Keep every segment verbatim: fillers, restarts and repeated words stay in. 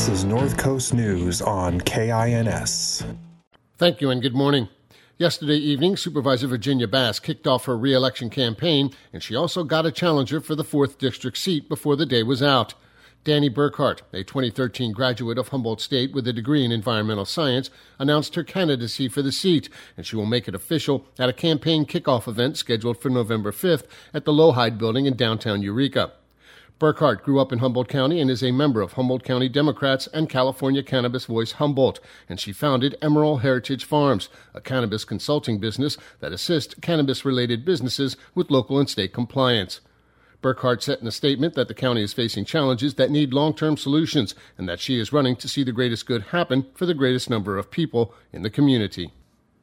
This is North Coast News on K I N S. Thank you and good morning. Yesterday evening, Supervisor Virginia Bass kicked off her re-election campaign, and she also got a challenger for the fourth District seat before the day was out. Danny Burkhart, a twenty thirteen graduate of Humboldt State with a degree in environmental science, announced her candidacy for the seat, and she will make it official at a campaign kickoff event scheduled for November fifth at the Lowhide Building in downtown Eureka. Burkhart grew up in Humboldt County and is a member of Humboldt County Democrats and California Cannabis Voice Humboldt, and she founded Emerald Heritage Farms, a cannabis consulting business that assists cannabis-related businesses with local and state compliance. Burkhart said in a statement that the county is facing challenges that need long-term solutions and that she is running to see the greatest good happen for the greatest number of people in the community.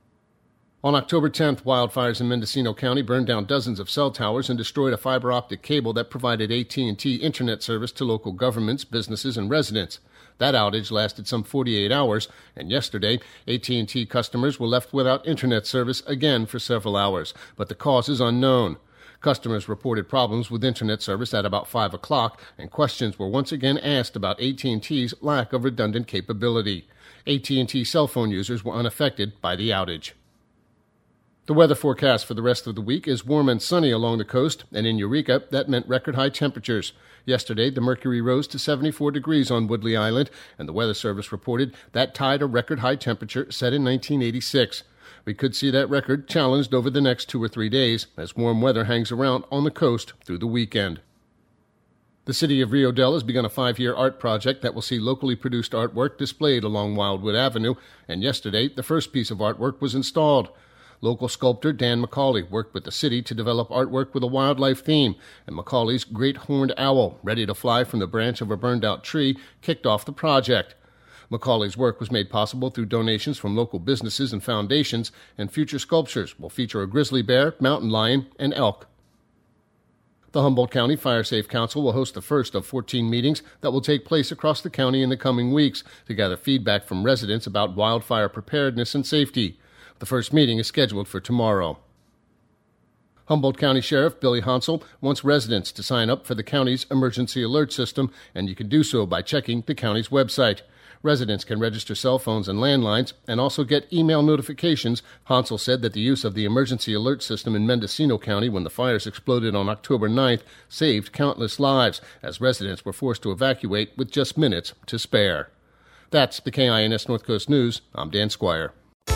On October tenth, wildfires in Mendocino County burned down dozens of cell towers and destroyed a fiber optic cable that provided A T and T internet service to local governments, businesses, and residents. That outage lasted some forty-eight hours, and yesterday, A T and T customers were left without internet service again for several hours, but the cause is unknown. Customers reported problems with internet service at about five o'clock, and questions were once again asked about A T and T's lack of redundant capability. A T and T cell phone users were unaffected by the outage. The weather forecast for the rest of the week is warm and sunny along the coast, and in Eureka, that meant record-high temperatures. Yesterday, the mercury rose to seventy-four degrees on Woodley Island, and the Weather Service reported that tied a record-high temperature set in nineteen eighty-six. We could see that record challenged over the next two or three days as warm weather hangs around on the coast through the weekend. The city of Rio Dell has begun a five-year art project that will see locally produced artwork displayed along Wildwood Avenue, and yesterday, the first piece of artwork was installed. Local sculptor Dan McCauley worked with the city to develop artwork with a wildlife theme, and McCauley's great horned owl, ready to fly from the branch of a burned-out tree, kicked off the project. McCauley's work was made possible through donations from local businesses and foundations, and future sculptures will feature a grizzly bear, mountain lion, and elk. The Humboldt County Fire Safe Council will host the first of fourteen meetings that will take place across the county in the coming weeks to gather feedback from residents about wildfire preparedness and safety. The first meeting is scheduled for tomorrow. Humboldt County Sheriff Billy Hansel wants residents to sign up for the county's emergency alert system, and you can do so by checking the county's website. Residents can register cell phones and landlines and also get email notifications. Hansel said that the use of the emergency alert system in Mendocino County when the fires exploded on October ninth saved countless lives, as residents were forced to evacuate with just minutes to spare. That's the K I N S North Coast News. I'm Dan Squire.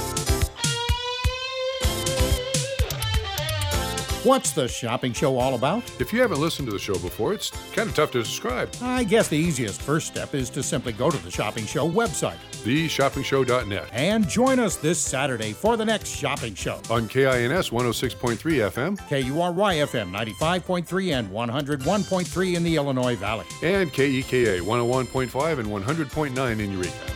What's the shopping show all about? If you haven't listened to the show before, it's kind of tough to describe. I guess the easiest first step is to simply go to the Shopping Show website, the shopping show dot net, and join us this Saturday for the next Shopping Show. On K I N S one oh six point three F M, K U R Y F M ninety-five point three and one oh one point three in the Illinois Valley, and K E K A one oh one point five and one hundred point nine in Eureka.